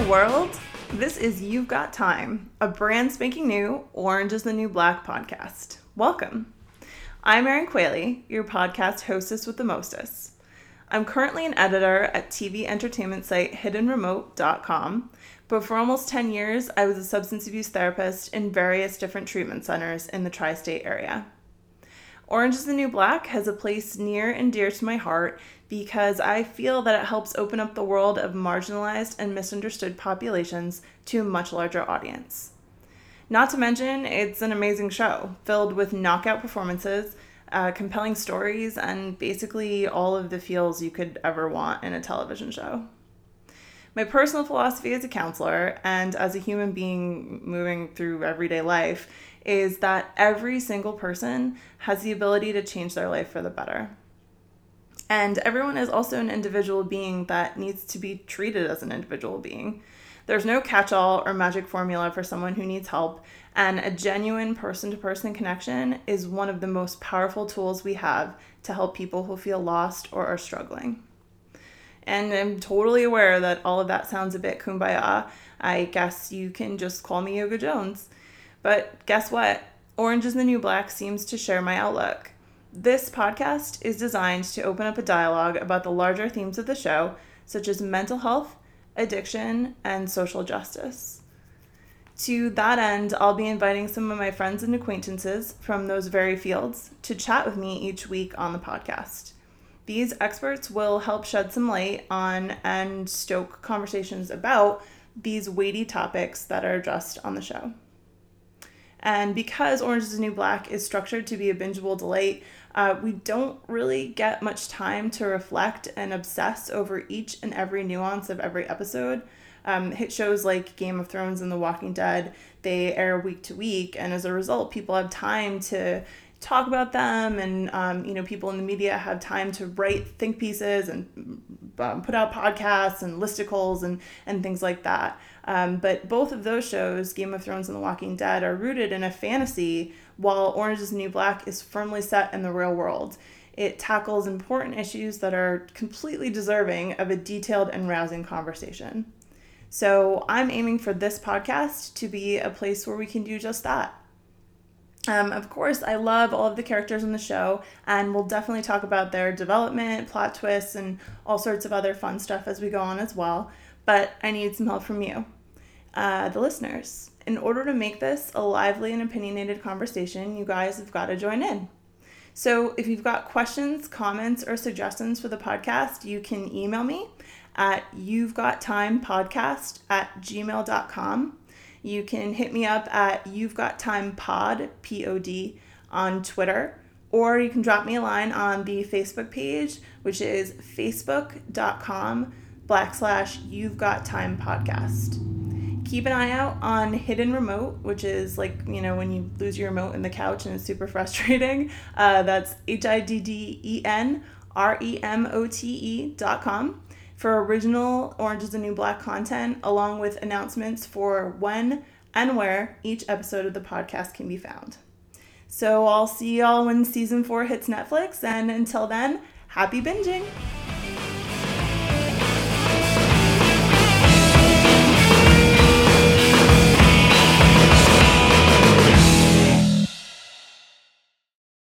world. This is You've Got Time, a brand spanking new Orange is the New Black podcast. Welcome. I'm Erin Qualey, your podcast hostess with the mostest. I'm currently an editor at TV entertainment site hiddenremote.com, but for almost 10 years, I was a substance abuse therapist in various different treatment centers in the tri-state area. Orange is the New Black has a place near and dear to my heart because I feel that it helps open up the world of marginalized and misunderstood populations to a much larger audience. Not to mention, it's an amazing show filled with knockout performances, compelling stories, and basically all of the feels you could ever want in a television show. My personal philosophy as a counselor and as a human being moving through everyday life is that every single person has the ability to change their life for the better. And everyone is also an individual being that needs to be treated as an individual being. There's no catch-all or magic formula for someone who needs help, and a genuine person-to-person connection is one of the most powerful tools we have to help people who feel lost or are struggling. And I'm totally aware that all of that sounds a bit kumbaya. I guess you can just call me Yoga Jones. But guess what? Orange is the New Black seems to share my outlook. This podcast is designed to open up a dialogue about the larger themes of the show, such as mental health, addiction, and social justice. To that end, I'll be inviting some of my friends and acquaintances from those very fields to chat with me each week on the podcast. These experts will help shed some light on and stoke conversations about these weighty topics that are addressed on the show. And because Orange is the New Black is structured to be a bingeable delight, we don't really get much time to reflect and obsess over each and every nuance of every episode. Hit shows like Game of Thrones and The Walking Dead, they air week to week, and as a result, people have time to talk about them, and people in the media have time to write think pieces and put out podcasts and listicles and things like that. But both of those shows, Game of Thrones and The Walking Dead, are rooted in a fantasy, while Orange is the New Black is firmly set in the real world. It tackles important issues that are completely deserving of a detailed and rousing conversation. So I'm aiming for this podcast to be a place where we can do just that. Of course, I love all of the characters in the show, and we'll definitely talk about their development, plot twists, and all sorts of other fun stuff as we go on as well. But I need some help from you, the listeners. In order to make this a lively and opinionated conversation, you guys have got to join in. So if you've got questions, comments, or suggestions for the podcast, you can email me at you'vegottimepodcast@gmail.com. You can hit me up at you'vegottimepod, P-O-D, on Twitter, or you can drop me a line on the Facebook page, which is facebook.com/you'vegottimepodcast. Keep an eye out on Hidden Remote, which is like, when you lose your remote in the couch and it's super frustrating. That's HIDDENREMOTE.com for original Orange is the New Black content, along with announcements for when and where each episode of the podcast can be found. So I'll see y'all when season 4 hits Netflix, and until then, happy binging!